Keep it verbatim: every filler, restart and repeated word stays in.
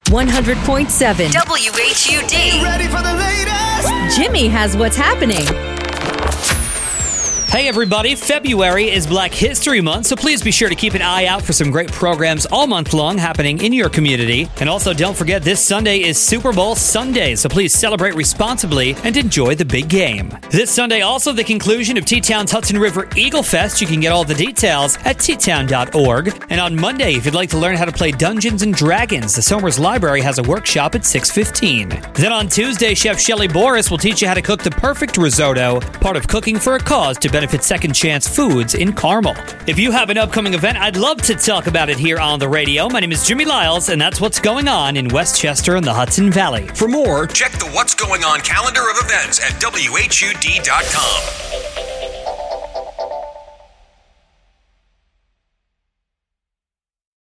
one hundred point seven W H U D. Ready for the latest? Jimmy has what's happening. Hey everybody, February is Black History Month, so please be sure to keep an eye out for some great programs all month long happening in your community. And also don't forget this Sunday is Super Bowl Sunday, so please celebrate responsibly and enjoy the big game. This Sunday also the conclusion of T-Town's Hudson River Eagle Fest. You can get all the details at t town dot org. And on Monday, if you'd like to learn how to play Dungeons and Dragons, the Somers Library has a workshop at six fifteen. Then on Tuesday, Chef Shelley Boris will teach you how to cook the perfect risotto, part of Cooking for a Cause to benefit Second Chance Foods in Carmel. If you have an upcoming event, I'd love to talk about it here on the radio. My name is Jimmy Lyles, and that's what's going on in Westchester and the Hudson Valley. For more, check the What's Going On calendar of events at W H U D dot com.